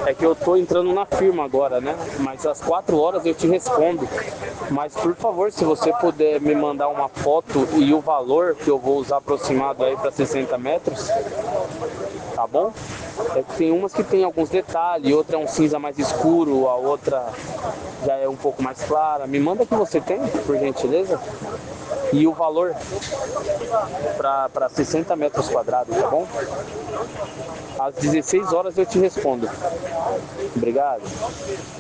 É que eu tô entrando na firma agora, né? Mas às 4 horas eu te respondo. Mas por favor, se você puder me mandar uma foto e o valor que eu vou usar aproximado aí para 60 metros, tá bom? É que tem umas que tem alguns detalhes, outra é um cinza mais escuro, a outra já é um pouco mais clara. Me manda o que você tem, por gentileza. E o valor para 60 metros quadrados, tá bom? Às 16 horas eu te respondo. Obrigado.